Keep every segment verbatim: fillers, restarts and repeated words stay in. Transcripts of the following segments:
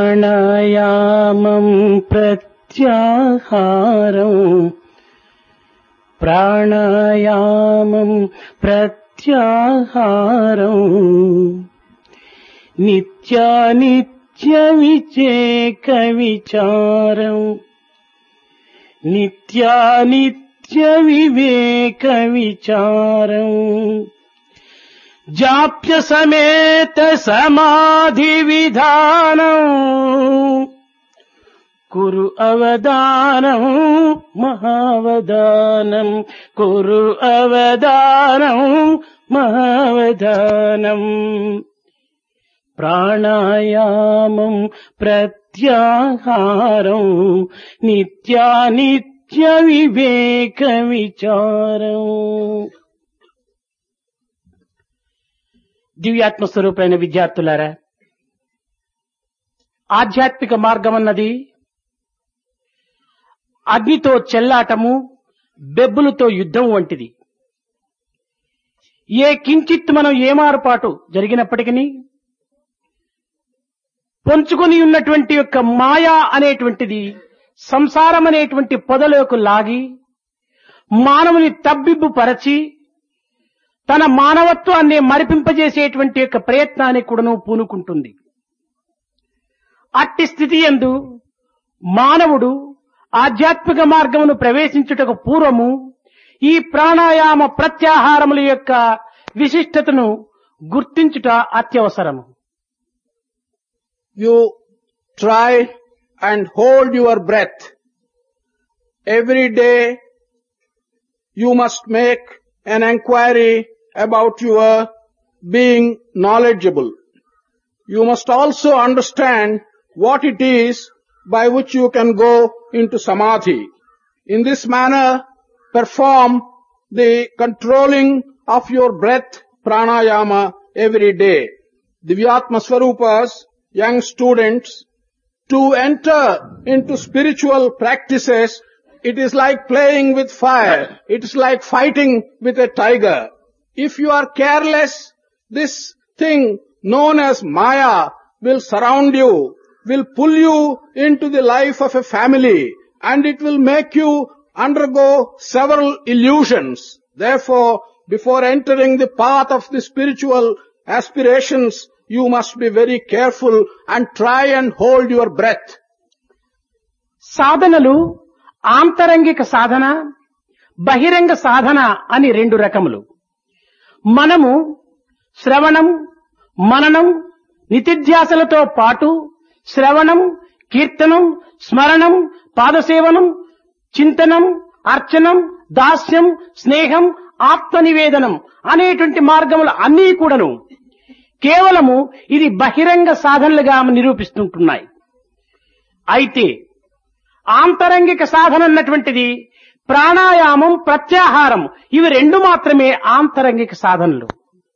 ప్రాణాయామం ప్రత్యాహారం ప్రాణాయామం ప్రత్యాహారం నిత్యానిత్య విచేక విచారం నిత్యానిత్య వివేక విచారం జాప్య సమేత సమాధి విధానం కురు అవదానం మహావదానం కురు అవదానం మహావదానం ప్రాణాయామం ప్రత్యాహారం నిత్యానిత్య వివేక విచారం. దివ్యాత్మస్వరూపైన విద్యార్థులారా, ఆధ్యాత్మిక మార్గం అన్నది అగ్నితో చెల్లాటము, బెబ్బులతో యుద్ధం వంటిది. ఏ కించిత్ మనం ఏమారుపాటు జరిగినప్పటికీ పొంచుకొని ఉన్నటువంటి యొక్క మాయా అనేటువంటిది సంసారం అనేటువంటి పొదలోకి లాగి మానవుని తబ్బిబ్బు పరచి తన మానవత్వాన్ని మరిపింపజేసేటువంటి యొక్క ప్రయత్నాన్ని కూడాను పూనుకుంటుంది. అట్టి స్థితి యందు మానవుడు ఆధ్యాత్మిక మార్గమును ప్రవేశించుటకు పూర్వము ఈ ప్రాణాయామ ప్రత్యాహారముల యొక్క విశిష్టతను గుర్తించుట అత్యవసరము. You try and hold your breath. Every day you must make an inquiry about your being knowledgeable. You must also understand what it is by which you can go into samadhi. In this manner, perform the controlling of your breath pranayama every day. Divyatma Swarupas, young students, to enter into spiritual practices, it is like playing with fire. It is like fighting with a tiger. If you are careless, this thing known as Maya will surround you, will pull you into the life of a family, and it will make you undergo several illusions. Therefore, before entering the path of the spiritual aspirations, you must be very careful and try and hold your breath. సాధనలు ఆంతరంగిక సాధన, బహిరంగ సాధన అని రెండు రకములు. మనము శ్రవణం, మననం, నితిధ్యాసలతో పాటు శ్రవణం, కీర్తనం, స్మరణం, పాదసేవనం, చింతనం, అర్చనం, దాస్యం, స్నేహం, ఆత్మనివేదనం అనేటువంటి మార్గములు అన్నీ కూడాను కేవలము ఇది బహిరంగ సాధనలుగా నిరూపిస్తుంటున్నాయి. అయితే ఆంతరంగిక సాధన అన్నటువంటిది ప్రాణాయామం, ప్రత్యాహారం, ఇవి రెండు మాత్రమే ఆంతరంగిక సాధనలు.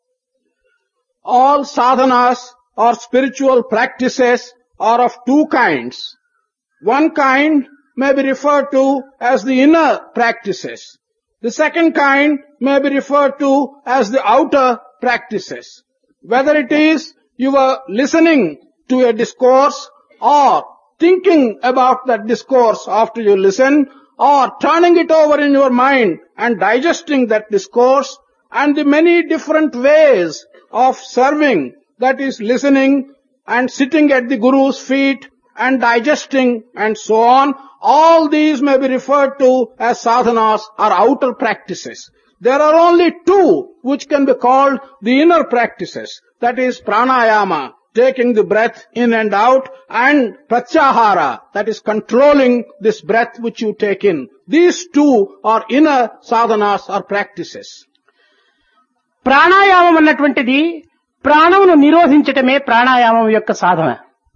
All sadhanas or spiritual practices are of two kinds. One kind may be referred to as the inner practices. The second kind may be referred to as the outer practices. Whether it is you are listening to a discourse or thinking about that discourse after you listen, or turning it over in your mind and digesting that discourse, and the many different ways of serving, that is listening and sitting at the Guru's feet and digesting and so on, all these may be referred to as sadhanas or outer practices. There are only two which can be called the inner practices, that is pranayama, taking the breath in and out, and pratyahara, that is controlling this breath which you take in. These two are inner sadhanas or practices. ప్రాణాయామం అన్నటువంటిది ప్రాణమును నిరోధించటమే ప్రాణాయామం యొక్క సాధన.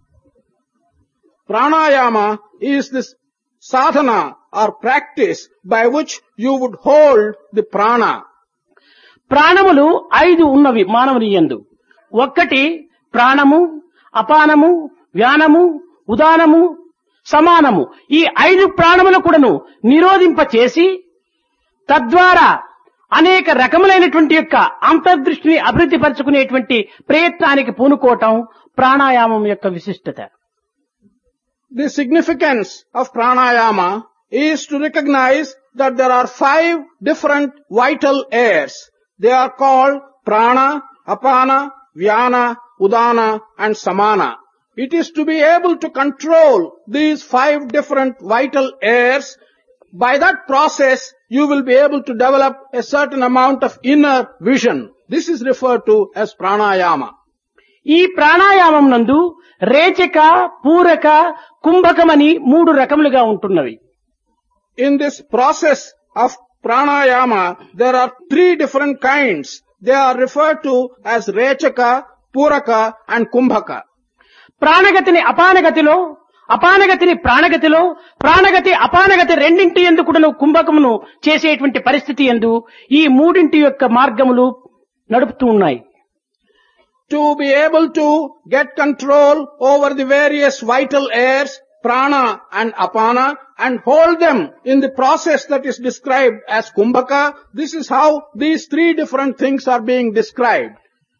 Pranayama is this sadhana or practice by which you would hold the prana. ప్రాణములు ఐదు ఉన్నవి మానవుని యందు. ఒక్కటి ప్రాణము, అపానము, వ్యానము, ఉదానము, సమానము. ఈ ఐదు ప్రాణములు కూడాను నిరోధింప చేసి తద్వారా అనేక రకములైనటువంటి యొక్క అంతర్దృష్టిని అభివృద్ధి పరచుకునేటువంటి ప్రయత్నానికి పూనుకోవటం ప్రాణాయామం యొక్క విశిష్టత. the significance of pranayama is to recognize that there are five different vital airs. They are called prana, apana, vyana, udana and samana. It is to be able to control these five different vital airs. By that process, you will be able to develop a certain amount of inner vision. This is referred to as pranayama. ఈ ప్రాణాయామం నందు రేచక, పూరక, కుంభకమని మూడు రకములుగా ఉంటున్నవి. In this process of pranayama, there are three different kinds. They are referred to as rechaka, puraka and kumbhaka. ప్రాణగతిని అపానగతిలో, అపానగతిని ప్రాణగతిలో, ప్రాణగతి అపానగతి రెండింటి యందు కూడాను కుంభకమును చేసేటువంటి పరిస్థితి యందు ఈ మూడింటి యొక్క మార్గములు నడుపుతూ ఉన్నాయి. To be able to get control over the various vital airs, prana and apana, and hold them in the process that is described as kumbhaka, this is how these three different things are being described.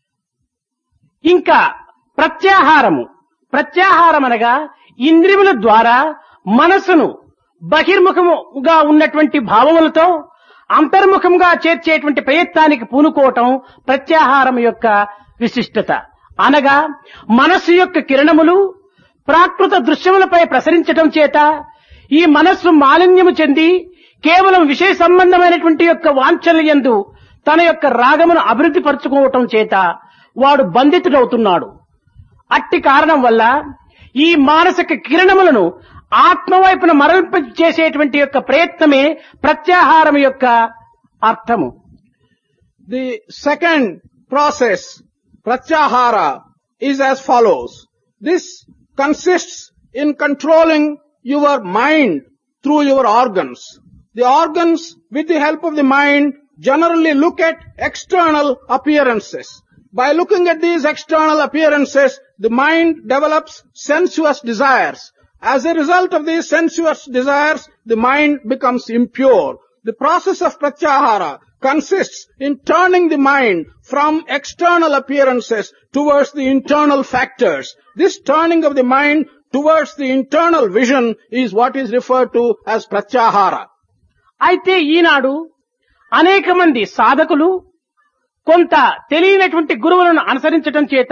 ఇంకా ప్రత్యాహారము, ప్రత్యాహారం అనగా ఇంద్రియముల ద్వారా మనసును బహిర్ముఖముగా ఉన్నటువంటి భావములతో అంతర్ముఖంగా చేర్చేటువంటి ప్రయత్నానికి పూనుకోవటం ప్రత్యాహారం యొక్క విశిష్టత. అనగా మనస్సు యొక్క కిరణములు ప్రాకృత దృశ్యములపై ప్రసరించటం చేత ఈ మనస్సు మాలిన్యము చెంది కేవలం విషయ సంబంధమైనటువంటి యొక్క వాంఛల్యందు తన యొక్క రాగమును అభివృద్ధి పరచుకోవటం చేత వాడు బంధితుడవుతున్నాడు. అట్టి కారణం వల్ల ఈ మానసిక కిరణములను ఆత్మవైపున మరల్ప చేసేటువంటి యొక్క ప్రయత్నమే ప్రత్యాహారం యొక్క అర్థము. The second process, pratyahara, is as follows. This consists in controlling your mind through your organs. The organs, with the help of the mind, generally look at external appearances. By looking at these external appearances, the mind develops sensuous desires. As a result of these sensuous desires, the mind becomes impure. The process of pratyahara consists in turning the mind from external appearances towards the internal factors. This turning of the mind towards the internal vision is what is referred to as pratyahara. అయితే ఈనాడు అనేక మంది సాధకులు కొంత తెలియనటువంటి గురువులను అనుసరించటం చేత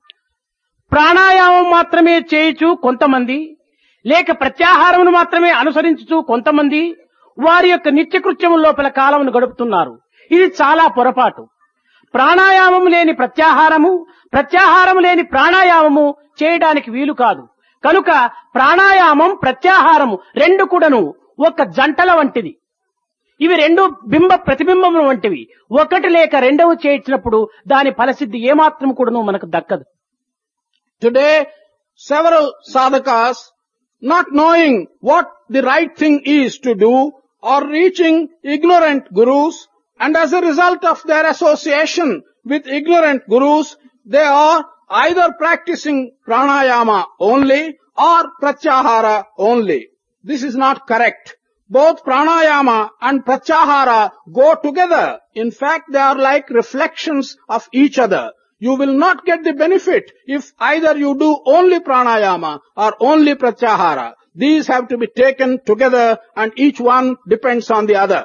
ప్రాణాయామం మాత్రమే చేయుచు కొంతమంది, లేక ప్రత్యాహారమును మాత్రమే అనుసరించుచు కొంతమంది వారి యొక్క నిత్యకృత్యము లోపల కాలమును గడుపుతున్నారు. ఇది చాలా పొరపాటు. ప్రాణాయామము లేని ప్రత్యాహారము, ప్రత్యాహారము లేని ప్రాణాయామము చేయడానికి వీలు కాదు. కనుక ప్రాణాయామం, ప్రత్యాహారము రెండు కూడాను ఒక జంటల వంటిది. ఇవి రెండు బింబ ప్రతిబింబముల వంటివి. ఒకటి లేక రెండవ చేయించినప్పుడు దాని ఫలసిద్ధి ఏమాత్రం కూడాను మనకు దక్కదు. Today, several sadhakas, not knowing what the right thing is to do, are reaching ignorant gurus, and as a result of their association with ignorant gurus, they are either practicing pranayama only or pratyahara only. This is not correct. Both pranayama and pratyahara go together. In fact, they are like reflections of each other. You will not get the benefit if either you do only pranayama or only pratyahara. These have to be taken together and each one depends on the other.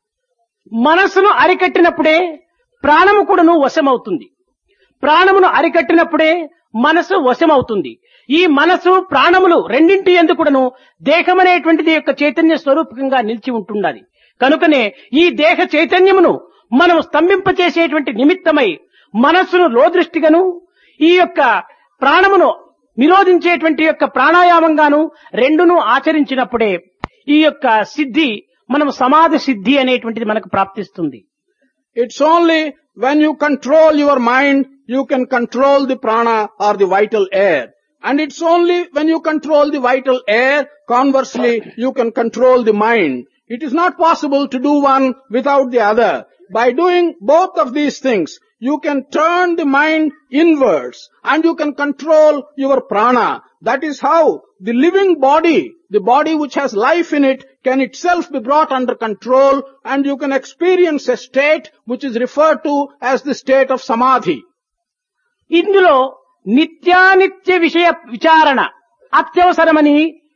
మనసును అరికట్టినప్పుడే ప్రాణము కూడాను వశమవుతుంది. ప్రాణమును అరికట్టినప్పుడే మనసు వశమవుతుంది. ఈ మనసు ప్రాణములు రెండింటి యందు కూడాను దేహమనేటువంటిది యొక్క చైతన్య స్వరూపకంగా నిలిచి ఉంటున్నది. కనుకనే ఈ దేహ చైతన్యమును మనం స్తంభింపచేసేటువంటి నిమిత్తమై మనస్సును లోదృష్టిగాను ఈ యొక్క ప్రాణమును నిరోధించేటువంటి యొక్క ప్రాణాయామంగాను రెండును ఆచరించినప్పుడే ఈ యొక్క సిద్ధి, మనం సమాధి సిద్ధి అనేటువంటిది మనకు ప్రాప్తిస్తుంది. It's only when you control your mind, you can control the prana or the vital air. And it's only when you control the vital air, conversely, you can control the mind. It is not possible to do one without the other. By doing both of these things, you can turn the mind inwards and you can control your prana. That is how the living body, the body which has life in it, can itself be brought under control and you can experience a state which is referred to as the state of samadhi. ఇందులో నిత్యానిత్య విషయ విచారణ అత్యవసరమని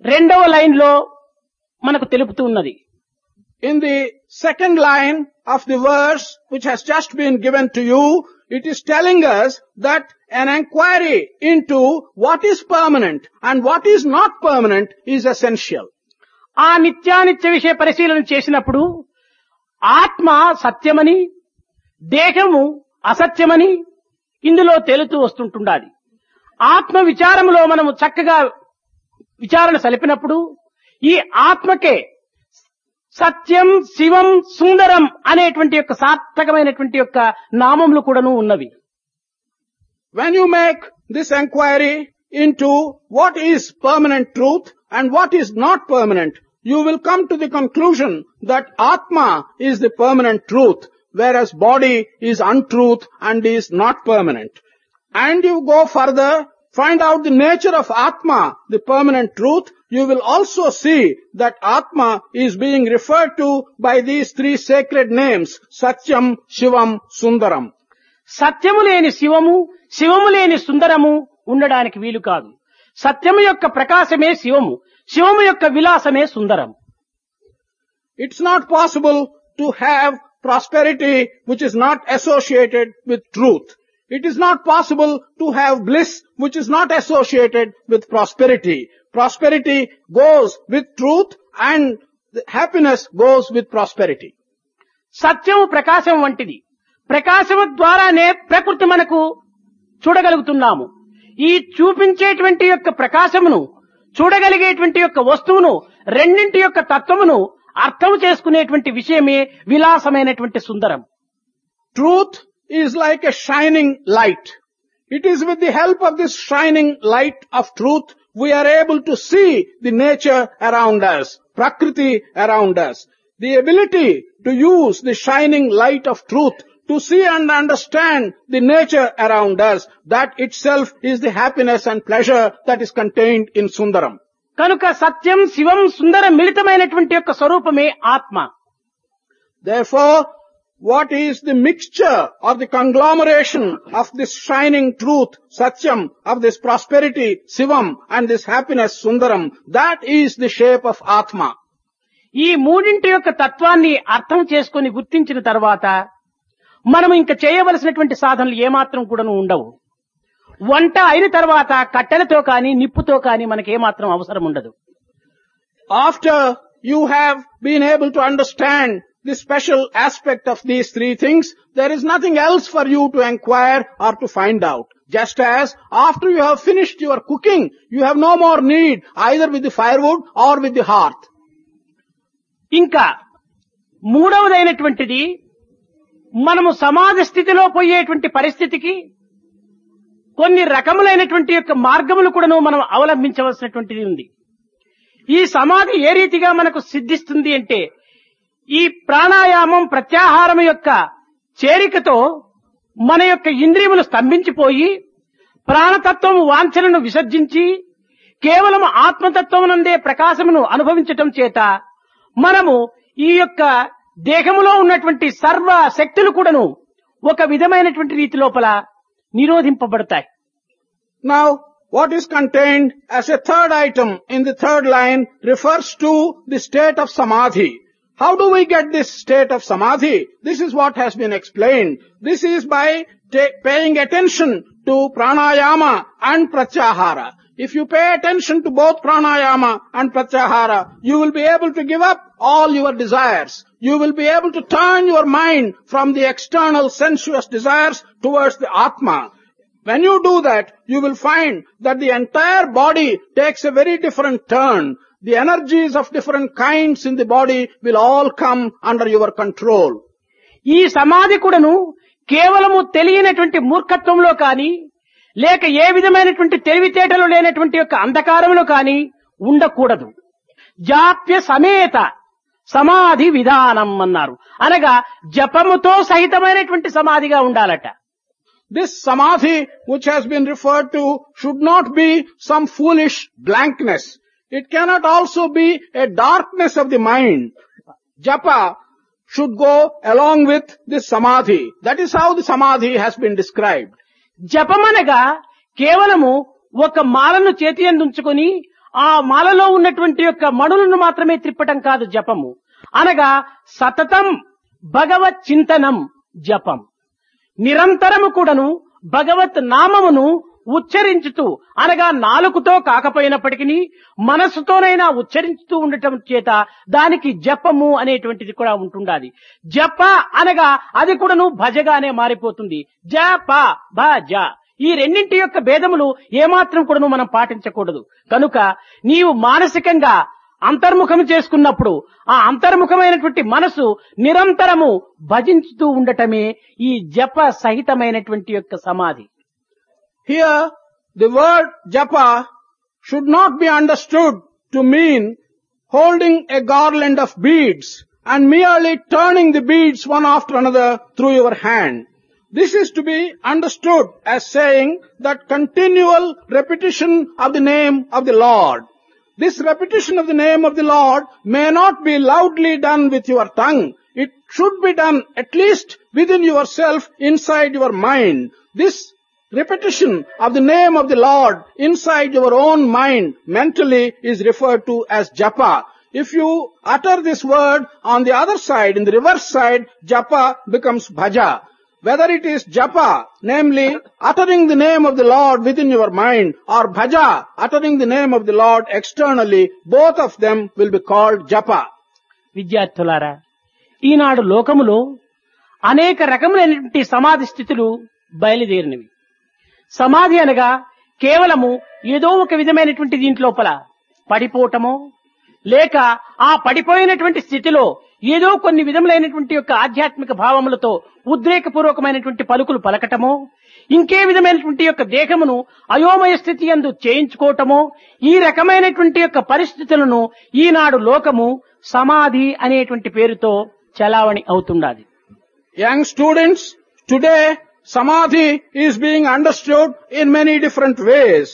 రెండవ line లో మనకు తెలుపుతూ ఉన్నది. In the second line of the verse which has just been given to you, it is telling us that an inquiry into what is permanent and what is not permanent is essential. ఆ నిత్యానిత్య విషయ పరిశీలన చేసినప్పుడు ఆత్మ సత్యమని, దేహము అసత్యమని ఇందులో తేలుతూ వస్తుంటుండాలి. ఆత్మ విచారములో మనము చక్కగా విచారణ సలిపినప్పుడు ఈ ఆత్మకే సత్యం, శివం, సుందరం అనేటువంటి యొక్క సార్థకమైనటువంటి యొక్క నామములు కూడాను ఉన్నవి. When you make this inquiry into what is permanent truth and what is not permanent, you will come to the conclusion that Atma is the permanent truth, whereas body is untruth and is not permanent. And you go further, find out the nature of Atma, the permanent truth, you will also see that Atma is being referred to by these three sacred names, Satyam, Shivam, Sundaram. సత్యము లేని శివము, శివము లేని సుందరము ఉండడానికి వీలు కాదు. సత్యము యొక్క ప్రకాశమే శివము, శివము యొక్క విలాసమే సుందరం. It's not possible to have prosperity which is not associated with truth. It is not possible to have bliss which is not associated with prosperity. Prosperity goes with truth and happiness goes with prosperity. సత్యము ప్రకాశం వంటిది. ప్రకాశము ద్వారానే ప్రకృతి మనకు చూడగలుగుతున్నాము. ఈ చూపించేటువంటి యొక్క ప్రకాశమును, చూడగలిగేటువంటి యొక్క వస్తువును, రెండింటి యొక్క తత్వమును అర్థం చేసుకునేటువంటి విషయమే విలాసమైనటువంటి సుందరం. Truth is like a shining light. It is with the help of this shining light of truth we are able to see the nature around us, Prakriti around us. The ability to use the shining light of truth to see and understand the nature around us, that itself is the happiness and pleasure that is contained in Sundaram. కనుక సత్యం, శివం, సుందరం మిళితమైనటువంటి యొక్క స్వరూపమే ఆత్మ. Therefore, what is the mixture or the conglomeration of this shining truth, Satyam, of this prosperity, Shivam, and this happiness, Sundaram, that is the shape of Atma. ఈ మూడింటి యొక్క తత్వాన్ని అర్థం చేసుకొని గుర్తించిన తర్వాత మనం ఇంకా చేయవలసినటువంటి సాధనలు ఏమాత్రం కూడాను ఉండవు. వంట అయిన తర్వాత కట్టెలతో కానీ నిప్పుతో కానీ మనకి ఏమాత్రం అవసరం ఉండదు. After you have been able to understand the special aspect of these three things, there is nothing else for you to inquire or to find out. Just as after you have finished your cooking, you have no more need either with the firewood or with the hearth. ఇంకా మూడవదైనటువంటిది, మనము సమాజ స్థితిలో పోయేటువంటి పరిస్థితికి కొన్ని రకములైనటువంటి యొక్క మార్గములు కూడాను మనం అవలంబించవలసినటువంటిది ఉంది. ఈ సమాధి ఏ రీతిగా మనకు సిద్ధిస్తుంది అంటే, ఈ ప్రాణాయామం, ప్రత్యాహారం యొక్క చేరికతో మన యొక్క ఇంద్రియములు స్తంభించిపోయి ప్రాణతత్వము వాంఛనను విసర్జించి కేవలం ఆత్మతత్వమునందే ప్రకాశమును అనుభవించటం చేత మనము ఈ యొక్క దేహములో ఉన్నటువంటి సర్వ శక్తులు కూడాను ఒక విధమైనటువంటి రీతి లోపల నిరోధింపబడతాయి. Now, what is contained as a third item in the third line refers to the state of samadhi. How do we get this state of samadhi? This is what has been explained. This is by ta- paying attention to pranayama and pratyahara. If you pay attention to both pranayama and pratyahara, you will be able to give up all your desires. You will be able to turn your mind from the external sensuous desires towards the Atma. When you do that, you will find that the entire body takes a very different turn. The energies of different kinds in the body will all come under your control. ఈ సమాధి కూడాను కేవలము తెలియనటువంటి మూర్ఖత్వంలో కానీ, లేక ఏ విధమైనటువంటి తెలివితేటలు లేనటువంటి యొక్క అంధకారంలో కానీ ఉండకూడదు. జాప్య సమేత సమాధి విధానం అన్నారు. అనగా జపముతో సహితమైనటువంటి సమాధిగా ఉండాలట. This samadhi which has been referred to should not be some foolish blankness. It cannot also be a darkness of the mind. Japa should go along with this samadhi. That is how the samadhi has been described. జపమనగా కేవలము ఒక మాలను చేతి యందు ఉంచుకొని ఆ మాలలో ఉన్నటువంటి యొక్క మణులను మాత్రమే త్రిప్పటం కాదు జపము, అనగా సతతం భగవత్ చింతనం జపం. నిరంతరము కూడాను భగవత్ నామమును ఉచ్చరించుతూ, అనగా నాలుకతో కాకపోయినప్పటికీ మనస్సుతోనైనా ఉచ్చరించుతూ ఉండటం చేత దానికి జపము అనేటువంటిది కూడా ఉంటుండాలి. జప అనగా అది కూడాను భజగానే మారిపోతుంది. జప భజ ఈ రెండింటి యొక్క భేదములు ఏమాత్రం కూడాను మనం పాటించకూడదు. కనుక నీవు మానసికంగా అంతర్ముఖం చేసుకున్నప్పుడు ఆ అంతర్ముఖమైనటువంటి మనసు నిరంతరము భజించుతూ ఉండటమే ఈ జప సహితమైనటువంటి యొక్క సమాధి. Here, the word japa should not be understood to mean holding a garland of beads and merely turning the beads one after another through your hand. This is to be understood as saying that continual repetition of the name of the Lord. This repetition of the name of the Lord may not be loudly done with your tongue. It should be done at least within yourself, inside your mind. This repetition of the name of the Lord inside your own mind mentally is referred to as japa. If you utter this word on the other side, in the reverse side, japa becomes bhaja. Whether it is japa, namely uttering the name of the Lord within your mind, or bhaja, uttering the name of the Lord externally, both of them will be called japa. విద్యార్థులారా, ఈనాడు లోకములో అనేక రకములైనటువంటి సమాధి స్థితులు బయలుదేరినవి. సమాధి అనగా కేవలము ఏదో ఒక విధమైనటువంటి దీంట్లోపల పడిపోవటమో, లేక ఆ పడిపోయినటువంటి స్థితిలో ఏదో కొన్ని విధములైనటువంటి యొక్క ఆధ్యాత్మిక భావములతో ఉద్రేకపూర్వకమైనటువంటి పలుకులు పలకటమో, ఇంకే విధమైనటువంటి యొక్క దేహమును అయోమయ స్థితి యందు చేయించుకోవటమో, ఈ రకమైనటువంటి యొక్క పరిస్థితులను ఈనాడు లోకము సమాధి అనేటువంటి పేరుతో చలావణి అవుతుండాలి. Young students, today Samadhi is being understood in many different ways.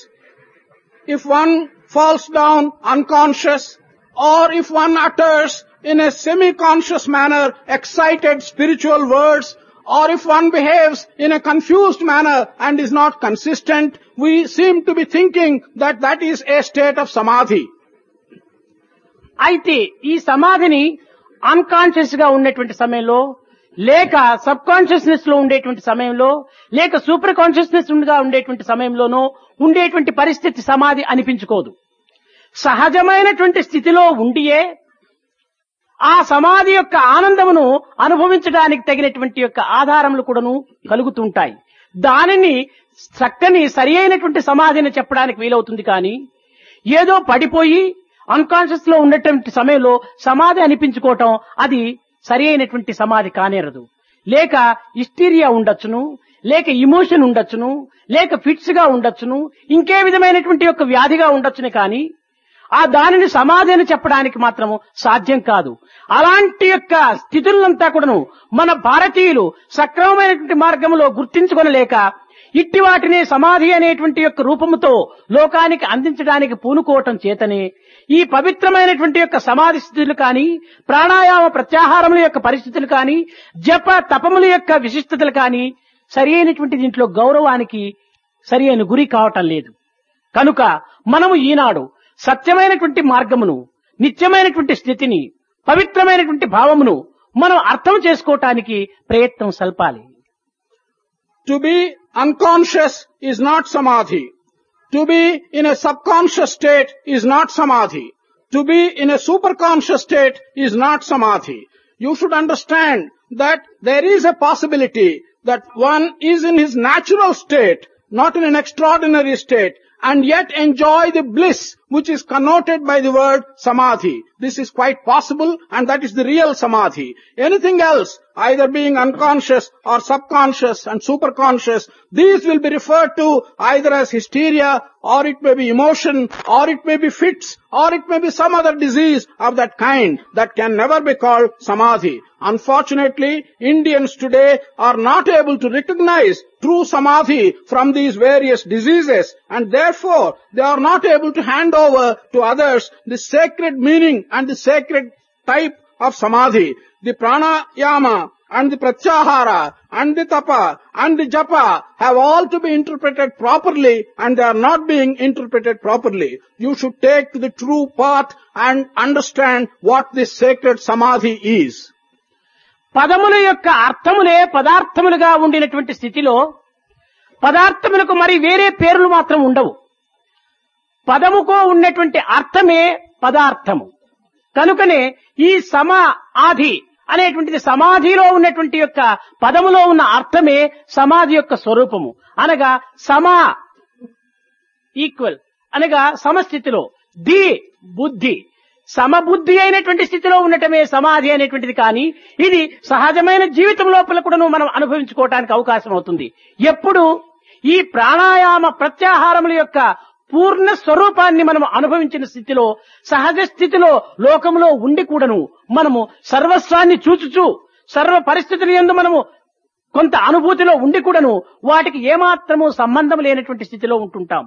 If one falls down unconscious, or if one utters in a semi-conscious manner excited spiritual words, or if one behaves in a confused manner and is not consistent, we seem to be thinking that that is a state of Samadhi. అయితే ఈ సమాధిని unconscious గా ఉన్నటువంటి సమయంలో, లేక sub consciousness లో ఉండేటువంటి సమయంలో, లేక సూపర్ కాన్షియస్నెస్ గా ఉండేటువంటి సమయంలోనూ ఉండేటువంటి పరిస్థితి సమాధి అనిపించుకోదు. సహజమైనటువంటి స్థితిలో ఉండియే ఆ సమాధి యొక్క ఆనందమును అనుభవించడానికి తగినటువంటి యొక్క ఆధారములు కూడాను కలుగుతుంటాయి. దానిని చక్కని సరి అయినటువంటి సమాధిని చెప్పడానికి వీలవుతుంది. కానీ ఏదో పడిపోయి అన్కాన్షియస్ లో ఉన్నటువంటి సమయంలో సమాధి అనిపించుకోవటం అది సరి అయినటువంటి సమాధి కానేరదు. లేక హిస్టీరియా ఉండొచ్చును, లేక ఇమోషన్ ఉండొచ్చును, లేక ఫిట్స్ గా ఉండొచ్చును, ఇంకే విధమైనటువంటి యొక్క వ్యాధిగా ఉండొచ్చును. కానీ ఆ దానిని సమాధి అని చెప్పడానికి మాత్రము సాధ్యం కాదు. అలాంటి యొక్క స్థితులంతా కూడాను మన భారతీయులు సక్రమమైనటువంటి మార్గంలో గుర్తించుకొనలేక ఇట్టి వాటిని సమాధి అనేటువంటి యొక్క రూపముతో లోకానికి అందించడానికి పూనుకోవటం చేతనే ఈ పవిత్రమైనటువంటి యొక్క సమాధి స్థితులు కానీ, ప్రాణాయామ ప్రత్యాహారముల యొక్క పరిస్థితులు కానీ, జప తపముల యొక్క విశిష్టతలు కానీ సరి అయినటువంటి దీంట్లో గౌరవానికి సరి అయిన గురి కావటం లేదు. కనుక మనము ఈనాడు సత్యమైనటువంటి మార్గమును, నిత్యమైనటువంటి స్థితిని, పవిత్రమైనటువంటి భావమును మనం అర్థం చేసుకోవటానికి ప్రయత్నం సల్పాలి. To be unconscious is not samadhi. To be in a subconscious state is not samadhi. To be in a superconscious state is not samadhi. You should understand that there is a possibility that one is in his natural state, not in an extraordinary state, and yet enjoy the bliss which is connoted by the word samadhi. This is quite possible, and that is the real samadhi. Anything else, either being unconscious or subconscious and superconscious, these will be referred to either as hysteria, or it may be emotion, or it may be fits, or it may be some other disease of that kind that can never be called samadhi. Unfortunately, Indians today are not able to recognize true samadhi from these various diseases, and therefore they are not able to hand over to others the sacred meaning and the sacred type of samadhi. The pranayama and the pratyahara and the tapa and the japa have all to be interpreted properly, and they are not being interpreted properly. You should take to the true path and understand what this sacred samadhi is. పదముల యొక్క అర్థములే పదార్థములుగా ఉండినటువంటి స్థితిలో పదార్థములకు మరి వేరే పేర్లు మాత్రం ఉండవు. పదముకో ఉన్నటువంటి అర్థమే పదార్థము. కనుకనే ఈ సమాధి అనేటువంటిది సమాధిలో ఉన్నటువంటి యొక్క పదములో ఉన్న అర్థమే సమాధి యొక్క స్వరూపము. అనగా సమా ఈక్వల్ అనగా సమస్థితిలో, ది బుద్ధి సమబుద్ధి అయినటువంటి స్థితిలో ఉండటమే సమాధి అనేటువంటిది. కానీ ఇది సహజమైన జీవితం లోపల కూడా మనం అనుభవించుకోవటానికి అవకాశం అవుతుంది. ఎప్పుడు ఈ ప్రాణాయామ ప్రత్యాహారముల యొక్క పూర్ణ స్వరూపాన్ని మనం అనుభవించిన స్థితిలో, సహజ స్థితిలో లోకంలో ఉండి కూడాను మనము సర్వస్వాన్ని చూచుచూ సర్వ పరిస్థితుల యందు మనము కొంత అనుభూతిలో ఉండి కూడాను వాటికి ఏమాత్రము సంబంధం లేనటువంటి స్థితిలో ఉంటుంటాం.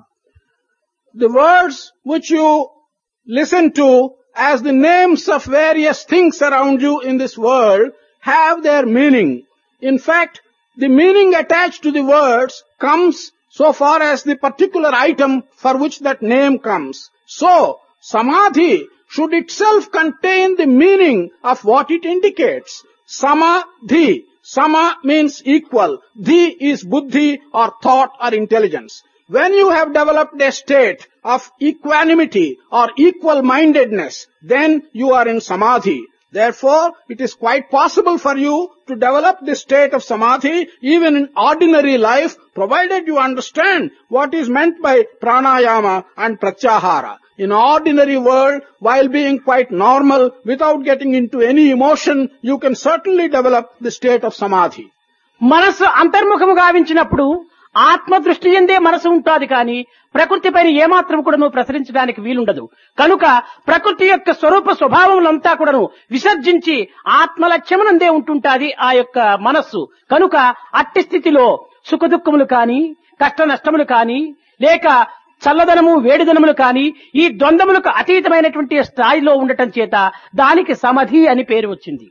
The words which you listen to as the names of various things around you in this world have their meaning. In fact, the meaning attached to the words comes so far as the particular item for which that name comes. So, samadhi should itself contain the meaning of what it indicates. Samadhi. Sama means equal. Dhi is buddhi or thought or intelligence. When you have developed a state of equanimity or equal-mindedness, then you are in samadhi. Therefore, it is quite possible for you to develop this state of samadhi even in ordinary life, provided you understand what is meant by pranayama and pratyahara. In ordinary world, while being quite normal, without getting into any emotion, you can certainly develop the state of samadhi. మనస్సు అంతర్ముఖము గావించినప్పుడు ఆత్మ దృష్టి ఎందే మనసు ఉంటుంది, కానీ ప్రకృతి పైన ఏమాత్రం కూడాను ప్రసరించడానికి వీలుండదు. కనుక ప్రకృతి యొక్క స్వరూప స్వభావములంతా కూడాను విసర్జించి ఆత్మలక్ష్యమునందే ఉంటుంటాది ఆ యొక్క మనస్సు. కనుక అట్టి స్థితిలో సుఖ దుఃఖములు కాని, కష్ట నష్టములు కాని, లేక చల్లదనము వేడిదనములు కాని, ఈ ద్వంద్వములకు అతీతమైనటువంటి స్థాయిలో ఉండటం చేత దానికి సమాధి అని పేరు వచ్చింది.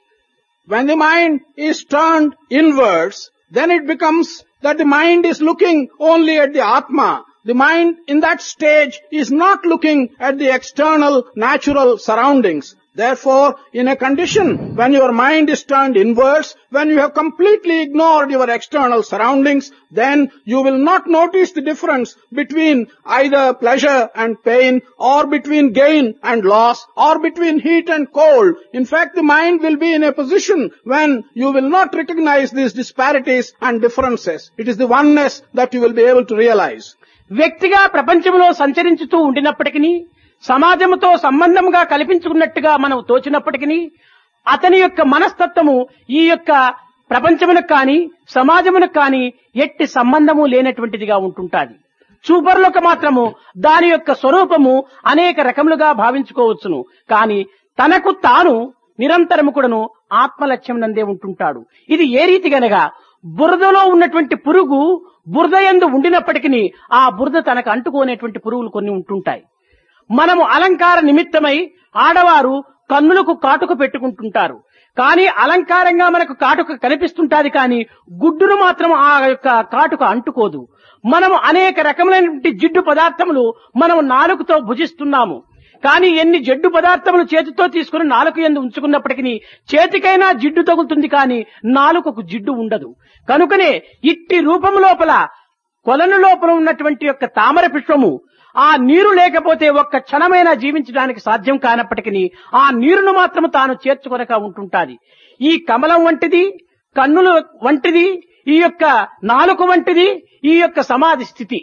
When the mind is turned inwards, then it becomes that the mind is looking only at the Atma. The mind in that stage is not looking at the external natural surroundings. Therefore, in a condition when your mind is turned inwards, when you have completely ignored your external surroundings, then you will not notice the difference between either pleasure and pain, or between gain and loss, or between heat and cold. In fact, the mind will be in a position when you will not recognize these disparities and differences. It is the oneness that you will be able to realize. వ్యక్తిగా ప్రపంచంలో సంచరించుతూ ఉండినప్పటికీ, సమాజముతో సంబంధముగా కల్పించుకున్నట్టుగా మనం తోచినప్పటికీ, అతని యొక్క మనస్తత్వము ఈ యొక్క ప్రపంచమునకు కాని సమాజమునకు కాని ఎట్టి సంబంధము లేనటువంటిదిగా ఉంటుంటాది. చూపరులకు మాత్రము దాని యొక్క స్వరూపము అనేక రకములుగా భావించుకోవచ్చును. కానీ తనకు తాను నిరంతరము కూడాను ఆత్మలక్ష్యం నందే ఉంటుంటాడు. ఇది ఏ రీతిగనగా బురదలో ఉన్నటువంటి పురుగు బురద యందు ఉండినప్పటికీ ఆ బురద తనకు అంటుకోనేటువంటి పురుగులు కొన్ని ఉంటుంటాయి. మనము అలంకార నిమిత్తమై ఆడవారు కన్నులకు కాటుక పెట్టుకుంటుంటారు. కానీ అలంకారంగా మనకు కాటుక కనిపిస్తుంటాది, కానీ గుడ్డును మాత్రం ఆ యొక్క కాటుక అంటుకోదు. మనము అనేక రకములైనటువంటి జిడ్డు పదార్థములు మనం నాలుకతో భుజిస్తున్నాము. కానీ ఎన్ని జడ్డు పదార్థములు చేతితో తీసుకుని నాలుక యందు ఉంచుకున్నప్పటికీ చేతికైనా జిడ్డు తగులుతుంది, కానీ నాలుకకు జిడ్డు ఉండదు. కనుకనే ఇట్టి రూపము లోపల కొలను లోపల ఉన్నటువంటి యొక్క తామర పుష్పము ఆ నీరు లేకపోతే ఒక్క క్షణమైనా జీవించడానికి సాధ్యం కానప్పటికీ ఆ నీరును మాత్రం తాను చేర్చుకొనక ఉంటుంటాది. ఈ కమలం వంటిది, కన్నుల వంటిది, ఈ యొక్క నాలుక వంటిది ఈ యొక్క సమాధి స్థితి.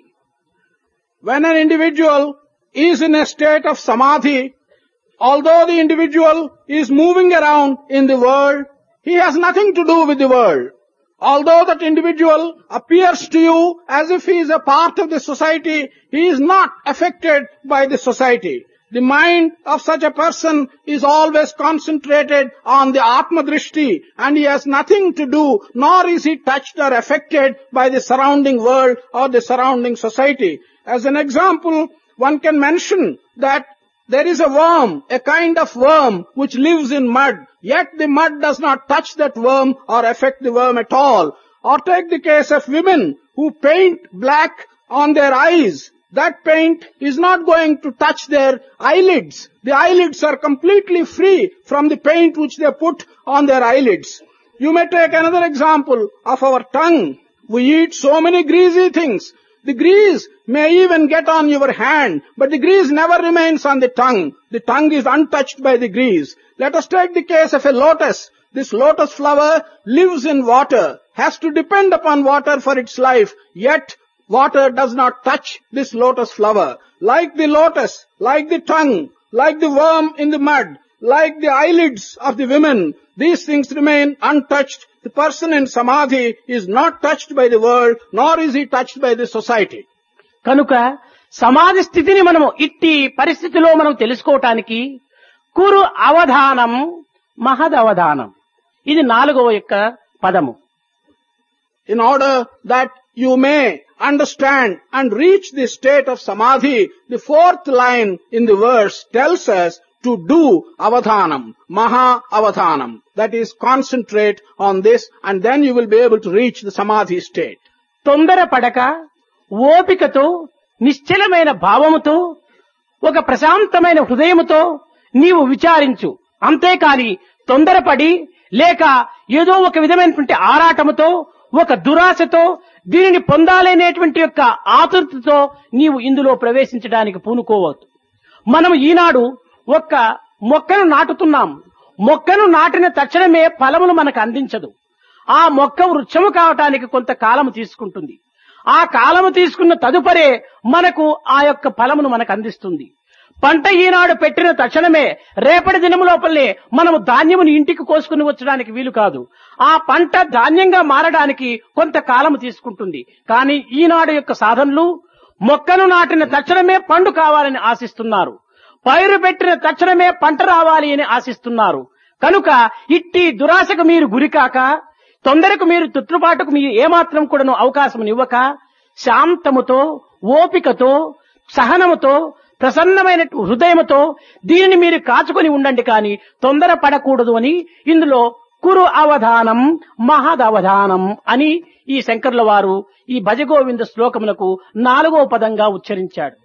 When an individual is in a state of samadhi, although the individual is moving around in the world, he has nothing to do with the world. Although that individual appears to you as if he is a part of the society, he is not affected by the society. The mind of such a person is always concentrated on the Atma Drishti, and he has nothing to do, nor is he touched or affected by the surrounding world or the surrounding society. As an example, one can mention that there is a worm, a kind of worm which lives in mud, yet the mud does not touch that worm or affect the worm at all. Or take the case of women who paint black on their eyes. That paint is not going to touch their eyelids. The eyelids are completely free from the paint which they put on their eyelids. You may take another example of our tongue. We eat so many greasy things. The grease may even get on your hand, but the grease never remains on the tongue. The tongue is untouched by the grease. Let us take the case of a lotus. This lotus flower lives in water, has to depend upon water for its life, yet water does not touch this lotus flower. Like the lotus, like the tongue, like the worm in the mud, like the eyelids of the women, these things remain untouched. The person in samadhi is not touched by the world, nor is he touched by the society. కనుక సమాధి స్థితిని మనము ఇట్టి పరిస్థితిలో మనం తెలుసుకోవటానికి కురు అవధానం మహదవధానం, ఇది నాలుగవ యొక్క పదము. In order that you may understand and reach the state of samadhi, the fourth line in the verse tells us to do avadhanam, maha avadhanam. That is, concentrate on this and then you will be able to reach the samadhi state. తొందర పడక ఓపికతో నిశ్చలమైన భావముతో ఒక ప్రశాంతమైన హృదయముతో నీవు విచారించు. అంతేకాని తొందరపడి లేక ఏదో ఒక విధమైనటువంటి ఆరాటముతో ఒక దురాశతో దీనిని పొందాలనేటువంటి యొక్క ఆతృతతో నీవు ఇందులో ప్రవేశించడానికి పూనుకోవద్దు. మనం ఈనాడు ఒక్క మొక్కను నాటుతున్నాం. మొక్కను నాటిన తక్షణమే ఫలములు మనకు అందించదు. ఆ మొక్క వృక్షము కావటానికి కొంత కాలము తీసుకుంటుంది. ఆ కాలము తీసుకున్న తదుపరే మనకు ఆ యొక్క ఫలమును మనకు అందిస్తుంది. పంట ఈనాడు పెట్టిన తక్షణమే రేపటి దినము లోపలనే మనము ధాన్యమును ఇంటికి కోసుకుని వచ్చడానికి వీలు కాదు. ఆ పంట ధాన్యంగా మారడానికి కొంత కాలము తీసుకుంటుంది. కానీ ఈనాడు యొక్క సాధనలు మొక్కను నాటిన తక్షణమే పండు కావాలని ఆశిస్తున్నారు. పైరు పెట్టిన తక్షణమే పంట రావాలి అని ఆశిస్తున్నారు. కనుక ఇట్టి దురాశకు మీరు గురికాక, తొందరకు మీరు తుట్టుపాటుకు మీరు ఏమాత్రం కూడాను అవకాశం ఇవ్వక, శాంతముతో ఓపికతో సహనముతో ప్రసన్నమైన హృదయముతో దీనిని మీరు కాచుకొని ఉండండి. కానీ తొందర పడకూడదు అని ఇందులో కురు అవధానం మహదవధానం అని ఈ శంకర్ల వారు ఈ భజగోవింద శ్లోకములకు నాలుగో పదంగా ఉచ్చరించాడు.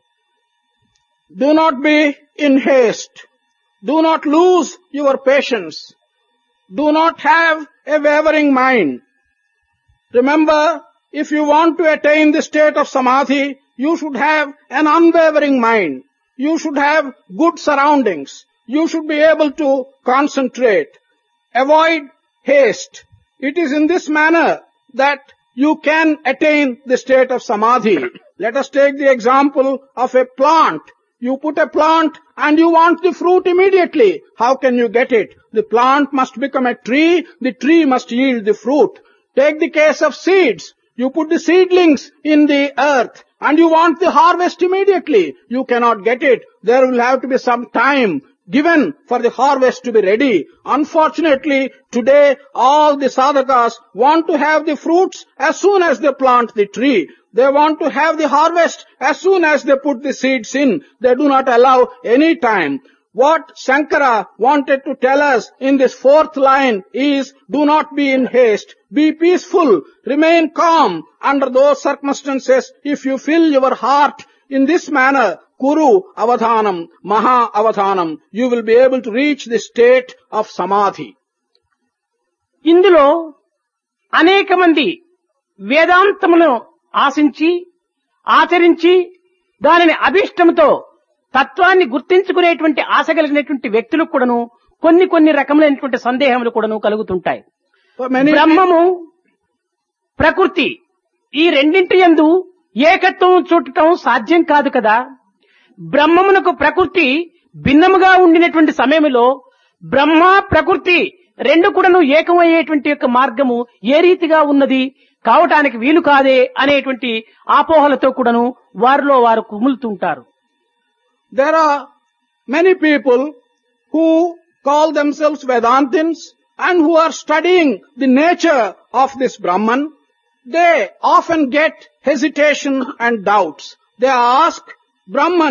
Do not be in haste. Do not lose your patience. Do not have a wavering mind. Remember, if you want to attain the state of samadhi, you should have an unwavering mind. You should have good surroundings. You should be able to concentrate. Avoid haste. It is in this manner that you can attain the state of samadhi. Let us take the example of a plant. You put a plant and you want the fruit immediately. How can you get it? The plant must become a tree. The tree must yield the fruit. Take the case of seeds. You put the seedlings in the earth and you want the harvest immediately. You cannot get it. There will have to be some time given for the harvest to be ready. Unfortunately, today all the sadhakas want to have the fruits as soon as they plant the tree. They want to have the harvest as soon as they put the seeds in. They do not allow any time. What Shankara wanted to tell us in this fourth line is, do not be in haste. Be peaceful. Remain calm under those circumstances. If you fill your heart in this manner, Kuru avadhanam, maha avadhanam, you will be able to reach the state of samadhi. ఇందులో అనేక మంది వేదాంతమును ఆశించి ఆచరించి దానిని అభిష్టంతో తత్వాన్ని గుర్తించుకునేటువంటి ఆశ కలిగినటువంటి వ్యక్తులకు కూడాను కొన్ని కొన్ని రకములైనటువంటి సందేహములు కూడాను కలుగుతుంటాయి. బ్రహ్మము ప్రకృతి ఈ రెండింటి యందు ఏకత్వం చూడటం సాధ్యం కాదు కదా. బ్రహ్మమునకు ప్రకృతి భిన్నముగా ఉండినటువంటి సమయంలో బ్రహ్మ ప్రకృతి రెండు కూడాను ఏకమయ్యేటువంటి యొక్క మార్గము ఏ రీతిగా ఉన్నది కావటానికి వీలు కాదే అనేటువంటి ఆపోహలతో కూడాను వారిలో వారు కుములుతుంటారు. There are many people who call themselves Vedantins and who are studying the nature of this Brahman. They often get hesitation and doubts. They ask, Brahman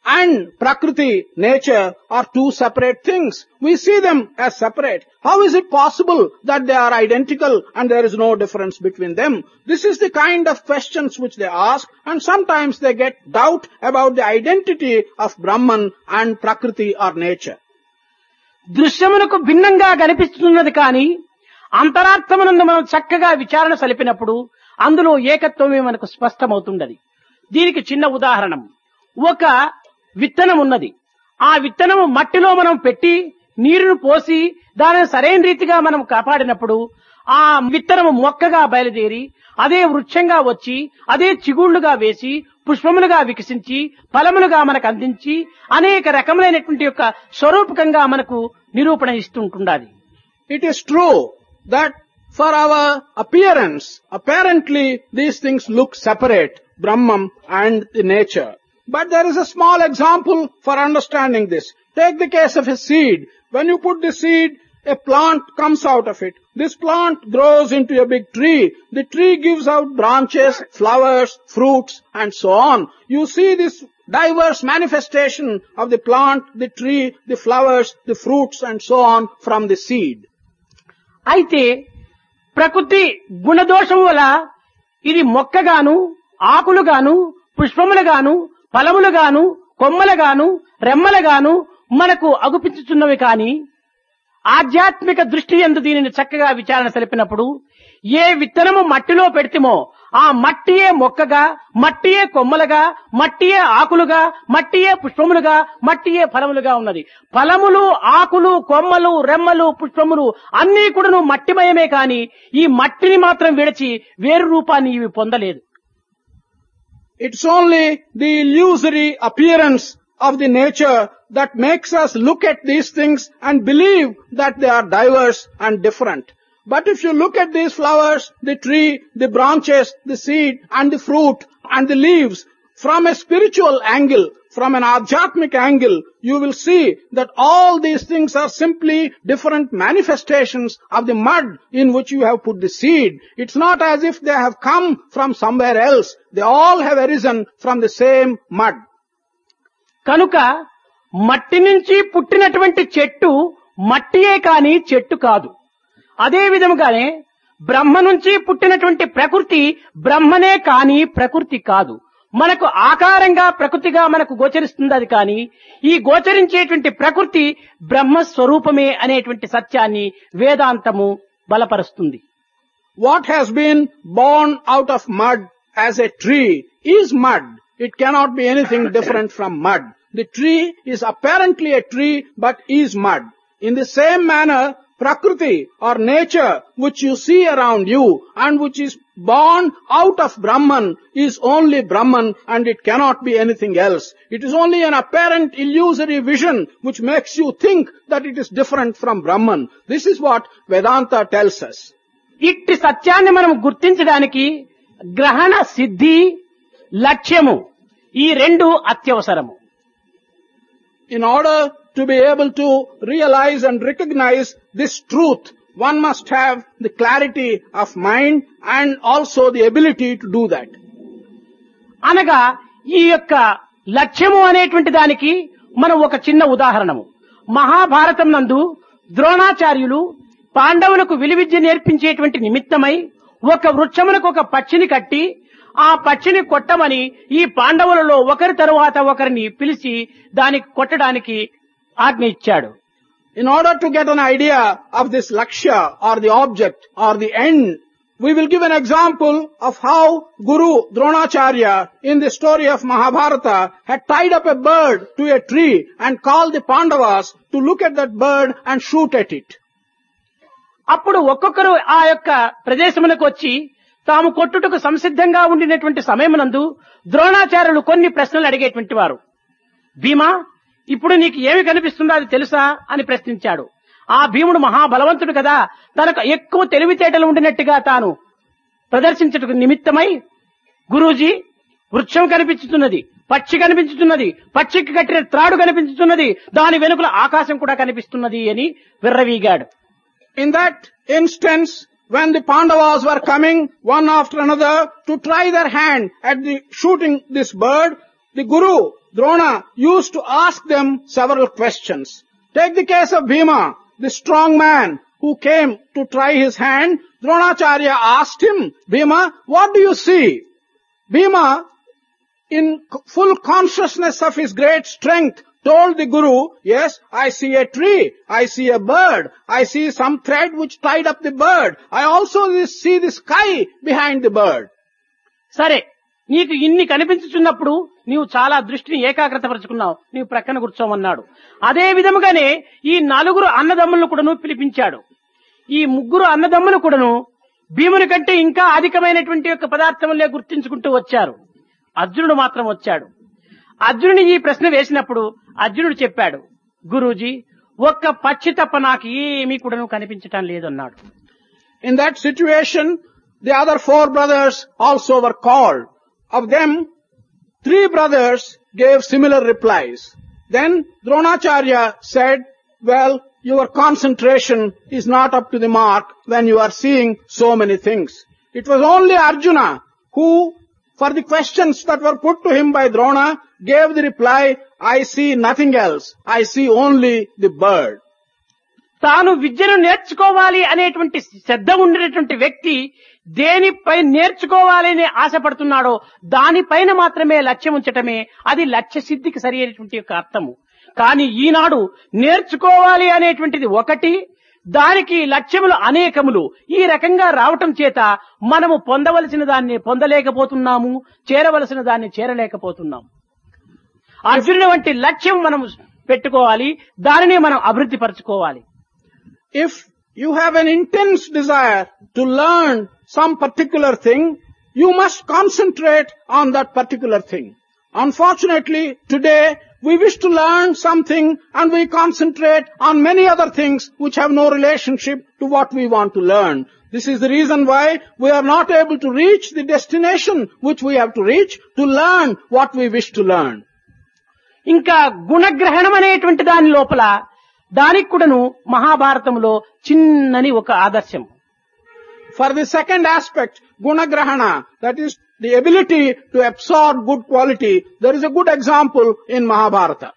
and Prakriti, nature, are two separate things. We see them as separate. How is it possible that they are identical and there is no difference between them? This is the kind of questions which they ask, and sometimes they get doubt about the identity of Brahman and Prakriti or nature. దృశ్యమునకు భిన్నంగా కనిపిస్తున్నది కానీ అంతరార్థమునందు మనం చక్కగా విచారణ సలిపినప్పుడు అందులో ఏకత్వమే మనకు స్పష్టమవుతున్నది. దీనికి చిన్న ఉదాహరణ, ఒక విత్తనం ఉన్నది. ఆ విత్తనము మట్టిలో మనం పెట్టి నీరును పోసి దానిని సరైన రీతిగా మనం కాపాడినప్పుడు ఆ విత్తనము మొక్కగా బయలుదేరి అదే వృక్షంగా వచ్చి అదే చిగుళ్లుగా వేసి పుష్పములుగా వికసించి ఫలములుగా మనకు అందించి అనేక రకములైనటువంటి యొక్క స్వరూపకంగా మనకు నిరూపణ ఇస్తుంటుండాలి. It is true that for our appearance, apparently these things look separate, Brahman and the nature. But there is a small example for understanding this. Take the case of a seed. When you put the seed, a plant comes out of it. This plant grows into a big tree. The tree gives out branches, flowers, fruits, and so on. You see this diverse manifestation of the plant, the tree, the flowers, the fruits, and so on from the seed. అయితే ప్రకృతి గుణదోషం వల్ల ఇది మొక్కగాను ఆకులుగాను పుష్పములుగాను ఫలములుగాను కొమ్మలుగాను రెమ్మలుగాను మనకు అగుపించుచున్నవి కానీ ఆధ్యాత్మిక దృష్టి యందు దీనిని చక్కగా విచారణ సలిపినప్పుడు ఏ విత్తనము మట్టిలో పెడితేమో ఆ మట్టియే మొక్కగా, మట్టియే కొమ్మలుగా, మట్టియే ఆకులుగా, మట్టియే పుష్పములుగా, మట్టియే ఫలములుగా ఉన్నది. ఫలములు, ఆకులు, కొమ్మలు, రెమ్మలు, పుష్పములు అన్నీ కూడాను మట్టిమయమే కాని ఈ మట్టిని మాత్రం విడిచి వేరు రూపాన్ని ఇవి పొందలేదు. It's only the illusory appearance of the nature that makes us look at these things and believe that they are diverse and different. But if you look at these flowers, the tree, the branches, the seed and the fruit and the leaves from a spiritual angle, from an adhyatmic angle, you will see that all these things are simply different manifestations of the mud in which you have put the seed. It's not as if they have come from somewhere else. They all have arisen from the same mud. కనుక మట్టి నుంచి పుట్టినటువంటి చెట్టు మట్టియే కాని చెట్టు కాదు. అదే విధముగానే బ్రహ్మ నుంచి పుట్టినటువంటి ప్రకృతి బ్రహ్మనే కాని ప్రకృతి కాదు. మనకు ఆకారంగా ప్రకృతిగా మనకు గోచరిస్తుంది అది కానీ ఈ గోచరించేటువంటి ప్రకృతి బ్రహ్మస్వరూపమే అనేటువంటి సత్యాన్ని వేదాంతము బలపరుస్తుంది. What has been born out of mud as a tree is mud. It cannot be anything different from mud. The tree is apparently a tree but is mud. In the same manner, Prakriti or nature which you see around you and which is born out of Brahman is only Brahman and it cannot be anything else. It is only an apparent illusory vision which makes you think that it is different from Brahman. This is what Vedanta tells us. ఇట్టి సత్యాన్ని మనం గుర్తించడానికి గ్రహణ సిద్ధి లక్ష్యము ఈ రెండు అత్యవసరము. In order to be able to realize and recognize this truth, one must have the clarity of mind and also the ability to do that. అనగా ఈ యొక్క లక్ష్యము అనేటువంటి దానికి మనం ఒక చిన్న ఉదాహరణము. మహాభారతం నందు ద్రోణాచార్యులు పాండవులకు విలువిద్య నేర్పించేటువంటి నిమిత్తమై ఒక వృక్షమునకు ఒక పక్షిని కట్టి ఆ పక్షిని కొట్టమని ఈ పాండవులలో ఒకరి తరువాత ఒకరిని పిలిచి దానికి కొట్టడానికి ఆజ్ఞ ఇచ్చాడు. In order to get an idea of this lakshya or the object or the end, we will give an example of how Guru Dronacharya in the story of Mahabharata had tied up a bird to a tree and called the Pandavas to look at that bird and shoot at it. అప్పుడు ఒక్కొక్కరు ఆ యొక్క ప్రదేశమునకు వచ్చి తాము కొట్టుటకు సంసిద్ధంగా ఉండినటువంటి సమయమునందు ద్రోణాచార్యులు కొన్ని ప్రశ్నలు అడిగేటువంటి వారు. భీమా, ఇప్పుడు నీకు ఏమి కనిపిస్తుందో అది తెలుసా అని ప్రశ్నించాడు. ఆ భీముడు మహాబలవంతుడు కదా, తనకు ఎక్కువ తెలివితేటలు ఉండినట్టుగా తాను ప్రదర్శించటకు నిమిత్తమై, గురూజీ వృక్షం కనిపించుతున్నది, పక్షి కనిపించుతున్నది, పక్షికి కట్టిన త్రాడు కనిపించుతున్నది, దాని వెనుకల ఆకాశం కూడా కనిపిస్తున్నది అని విర్రవీగాడు. In that instance, when the Pandavas were coming one after another to try their hand at the shooting this bird, the Guru Drona used to ask them several questions. Take the case of Bhima, the strong man who came to try his hand. Dronacharya asked him, Bhima, what do you see? Bhima, in full consciousness of his great strength, told the Guru, yes, I see a tree, I see a bird, I see some thread which tied up the bird. I also see the sky behind the bird. సరే, నీకు ఇన్ని కనిపించుచున్నప్పుడు నీవు చాలా దృష్టిని ఏకాగ్రత పరుచుకున్నావు, నీవు ప్రక్కన కూర్చోమన్నాడు. అదే విధముగానే ఈ నలుగురు అన్నదమ్ములను కూడాను పిలిపించాడు. ఈ ముగ్గురు అన్నదమ్ములు కూడాను భీముని కంటే ఇంకా అధికమైనటువంటి యొక్క పదార్థములే గుర్తించుకుంటూ వచ్చారు. అర్జునుడు మాత్రం వచ్చాడు. అర్జునుని ఈ ప్రశ్న వేసినప్పుడు అర్జునుడు చెప్పాడు, గురూజీ, ఒక్క పక్షి తప్ప నాకు ఏమీ కూడాను కనిపించటం లేదన్నాడు. In that situation, the other four brothers also were called. Of them, three brothers gave similar replies. Then Dronacharya said, well, your concentration is not up to the mark when you are seeing so many things. It was only Arjuna who, for the questions that were put to him by Drona, gave the reply, I see nothing else. I see only the bird. తాను విద్యను నేర్చుకోవాలి అనేటువంటి శ్రద్ధ ఉండేటువంటి వ్యక్తి దేనిపై నేర్చుకోవాలని ఆశపడుతున్నాడో దానిపైన మాత్రమే లక్ష్యం ఉంచటమే అది లక్ష్య సిద్ధికి సరి అయినటువంటి యొక్క అర్థము. కానీ ఈనాడు నేర్చుకోవాలి అనేటువంటిది ఒకటి, దానికి లక్ష్యములు అనేకములు. ఈ రకంగా రావటం చేత మనము పొందవలసిన దాన్ని పొందలేకపోతున్నాము, చేరవలసిన దాన్ని చేరలేకపోతున్నాము. అర్జునుడి వంటి లక్ష్యం మనం పెట్టుకోవాలి, దానిని మనం అభివృద్ధి పరచుకోవాలి. If you have an intense desire to learn some particular thing, you must concentrate on that particular thing. Unfortunately, today we wish to learn something and we concentrate on many other things which have no relationship to what we want to learn. This is the reason why we are not able to reach the destination which we have to reach to learn what we wish to learn. ఇంకా గుణగ్రహణం అనేటువంటి దాని లోపల దానికి కూడాను మహాభారతంలో చిన్నని ఒక ఆదర్శం. For the second aspect, gunagrahana, that is the ability to absorb good quality, there is a good example in Mahabharata.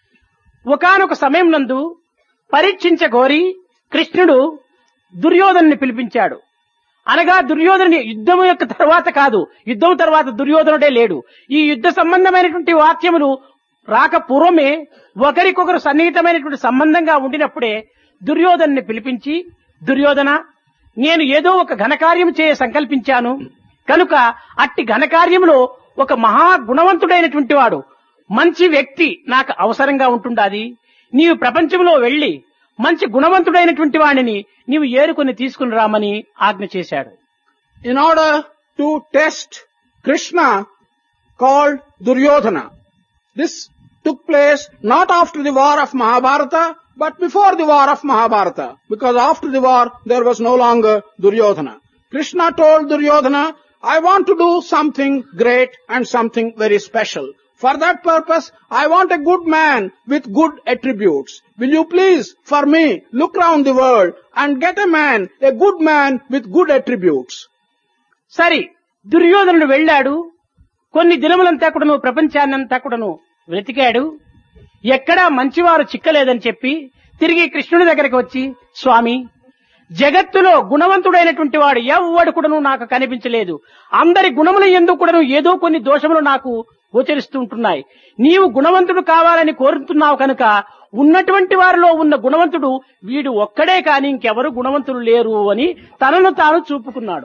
ఒకానొక సమయం నందు పరీక్షించగోరి కృష్ణుడు దుర్యోధనుని పిలిపించాడు. అనగా దుర్యోధనుని యుద్ధం యొక్క తర్వాత కాదు, యుద్ధం తర్వాత దుర్యోధనుడే లేడు. ఈ యుద్ధ సంబంధమైనటువంటి వాక్యములు రాక పూర్వమే ఒకరికొకరు సన్నిహితమైనటువంటి సంబంధంగా ఉండినప్పుడే దుర్యోధనుని పిలిపించి, దుర్యోధన, నేను ఏదో ఒక ఘనకార్యం చేయ సంకల్పించాను కనుక అట్టి ఘనకార్యంలో ఒక మహా గుణవంతుడైనటువంటి వాడు, మంచి వ్యక్తి నాకు అవసరంగా ఉంటుండాది. నీవు ప్రపంచంలో వెళ్లి మంచి గుణవంతుడైనటువంటి వాడిని నీవు ఏరుకొని తీసుకుని రామని ఆజ్ఞ చేశాడు. In order to test Krishna called Duryodhana. This took place not after the war of Mahabharata, but before the war of Mahabharata, because after the war there was no longer Duryodhana. Krishna told Duryodhana, I want to do something great and something very special. For that purpose, I want a good man with good attributes. Will you please, for me, look round the world and get a man, a good man with good attributes. సరి, దుర్యోధనుడు వెళ్ళాడు. కొన్ని దినములంతా కూడాను ప్రపంచాన్నంతా కూడాను వెతికాడు. ఎక్కడా మంచివారు చిక్కలేదని చెప్పి తిరిగి కృష్ణుడి దగ్గరికి వచ్చి, స్వామి, జగత్తులో గుణవంతుడైనటువంటి వాడు ఎవ్వడు కూడాను నాకు కనిపించలేదు. అందరి గుణముల యందు కూడాను ఏదో కొన్ని దోషములు నాకు గోచరిస్తూ ఉంటున్నాయి. నీవు గుణవంతుడు కావాలని కోరుతున్నావు కనుక ఉన్నటువంటి వారిలో ఉన్న గుణవంతుడు వీడు ఒక్కడే కాని ఇంకెవరు గుణవంతులు లేరు అని తనను తాను చూపుకున్నాడు.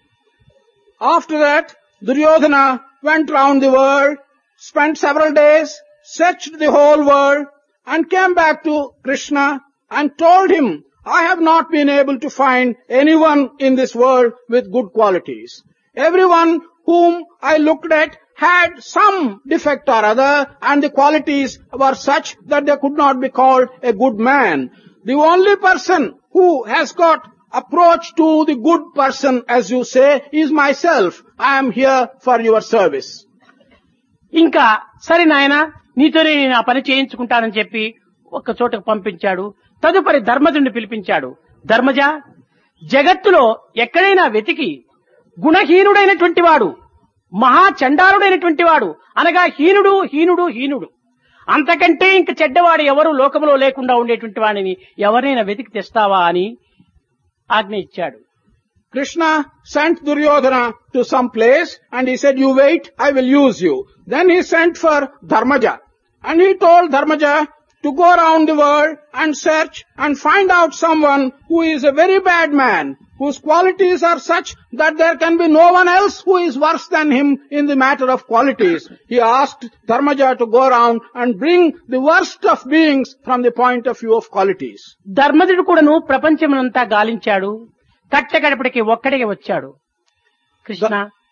After that, Duryodhana went round the world, spent several days, searched the whole world and came back to Krishna and told him, I have not been able to find anyone in this world with good qualities. Everyone whom I looked at had some defect or other and the qualities were such that they could not be called a good man. The only person who has got approach to the good person, as you say, is myself. I am here for your service. ఇంకా సరే నాయన, నీతోనే నేను ఆ పని చేయించుకుంటానని చెప్పి ఒక చోటకు పంపించాడు. తదుపరి ధర్మజుడిని పిలిపించాడు. ధర్మజ, జగత్తులో ఎక్కడైనా వెతికి గుణహీనుడైనటువంటి వాడు మహా చండాలుడైనటువంటి వాడు అనగా హీనుడు హీనుడు హీనుడు అంతకంటే ఇంక చెడ్డవాడు ఎవరు లోకంలో లేకుండా ఉండేటువంటి వాడిని ఎవరైనా వెతికి తెస్తావా అని ఆజ్ఞ ఇచ్చాడు. Krishna sent Duryodhana to some place and he said, you wait, I will use you. Then he sent for Dharmaja and he told Dharmaja to go around the world and search and find out someone who is a very bad man, whose qualities are such that there can be no one else who is worse than him in the matter of qualities. He asked Dharmaja to go around and bring the worst of beings from the point of view of qualities. ధర్మజుడు కూడాను ప్రపంచమునంతా గాలించాడు. కట్టగడపటికి ఒక్కడికి వచ్చాడు. కృష్ణ,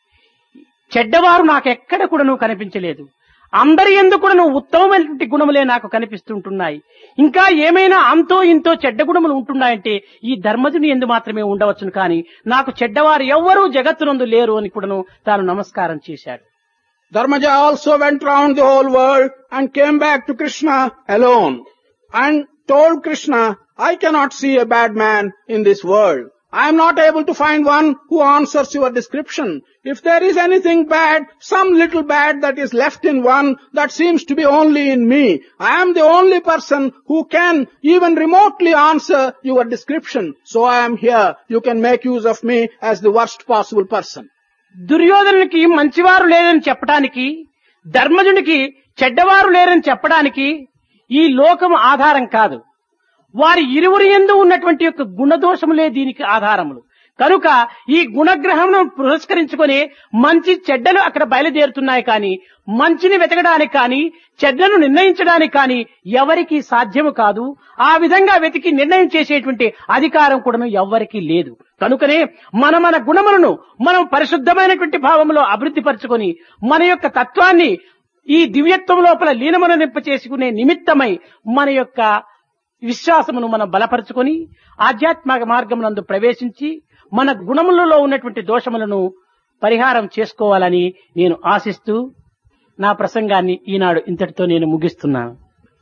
చెడ్డవారు నాకెక్కడ కూడాను కనిపించలేదు. అందరి యందు కూడాను ఉత్తమమైనటువంటి గుణములే నాకు కనిపిస్తుంటున్నాయి. ఇంకా ఏమైనా అంతో ఇంతో చెడ్డ గుణములు ఉంటున్నాయంటే ఈ ధర్మజుని యందు మాత్రమే ఉండవచ్చును, కానీ నాకు చెడ్డవారు ఎవ్వరూ జగత్తునందు లేరు అని కూడాను తాను నమస్కారం చేశాడు. Dharmaja also went round the whole world and came back to Krishna alone and told Krishna, I cannot see a bad man in this world. I am not able to find one who answers your description. If there is anything bad, some little bad that is left in one, that seems to be only in me. I am the only person who can even remotely answer your description. So I am here. You can make use of me as the worst possible person. దుర్యోధనునికి మంచివారు లేరని చెప్పడానికి, ధర్మజునికి చెడ్డవారు లేరని చెప్పడానికి ఈ లోకం ఆధారం కాదు. వారి ఇరువురి యందు ఉన్నటువంటి యొక్క గుణదోషములే దీనికి ఆధారములు. కనుక ఈ గుణగ్రహమును పురస్కరించుకొని మంచి చెడ్డలు అక్కడ బయలుదేరుతున్నాయి, కానీ మంచిని వెతకడానికి కానీ చెడ్డను నిర్ణయించడానికి కానీ ఎవరికీ సాధ్యము కాదు. ఆ విధంగా వెతికి నిర్ణయం చేసేటువంటి అధికారం కూడా ఎవ్వరికీ లేదు. కనుకనే మన మన గుణములను మనం పరిశుద్ధమైనటువంటి భావంలో అభివృద్ధి పరచుకొని మన యొక్క తత్వాన్ని ఈ దివ్యత్వం లోపల లీనమును నింప చేసుకునే నిమిత్తమై మన యొక్క విశ్వాసమును మనం బలపరుచుకొని ఆధ్యాత్మిక మార్గమునందు ప్రవేశించి మన గుణములలో ఉన్నటువంటి దోషములను పరిహారం చేసుకోవాలని నేను ఆశిస్తూ నా ప్రసంగాన్ని ఈనాడు ఇంతటితో నేను ముగిస్తున్నాను.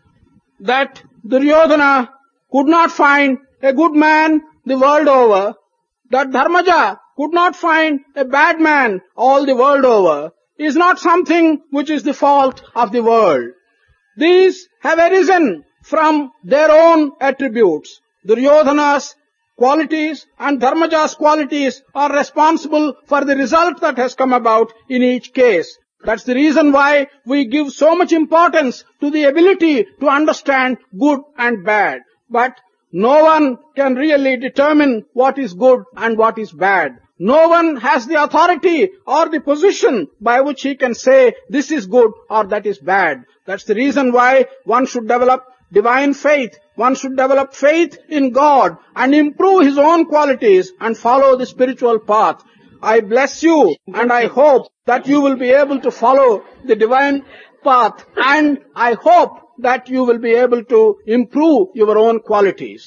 That Duryodhana could not find a good man the world over, that Dharmaja could not find a bad man all the world over, is not something which is the fault of the world. These have arisen from their own attributes. Duryodhana's qualities and Dharmaja's qualities are responsible for the result that has come about in each case. That's the reason why we give so much importance to the ability to understand good and bad. But no one can really determine what is good and what is bad. No one has the authority or the position by which he can say this is good or that is bad. That's the reason why one should develop divine faith. One should develop faith in God and improve his own qualities and follow the spiritual path. I bless you and I hope that you will be able to follow the divine path, and I hope that you will be able to improve your own qualities.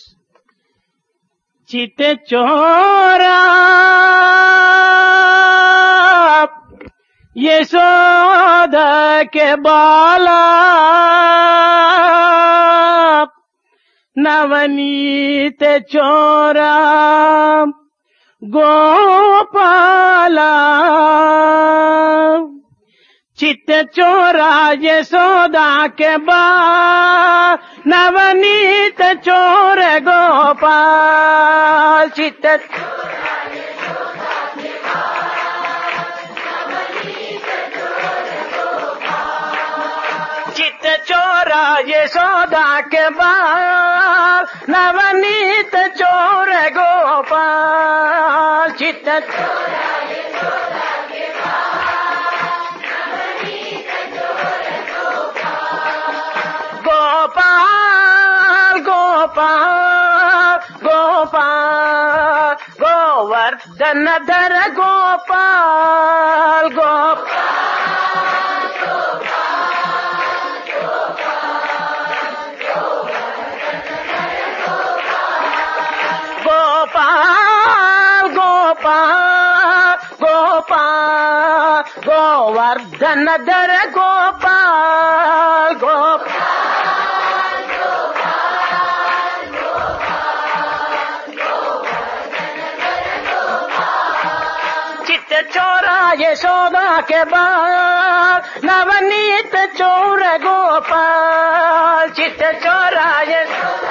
चित चोरा यशोदा के बाला नवनीत चोरा गोपाला चित चोरा यशोदा के बाल नवनीत चोर गोपाल चित चित चोरा यशोदा के बाल नवनीत चोर गोपाल चित गोपाल गोपाल गोपाल गोवर्धन धर गोपाल गोपाल गोपाल गोपाल गोपाल गोवर्धन धर गोपाल गोपाल चित चोरा यशोदा के बाल नवनीत चोर गोपाल चित्त चोरा यशोदा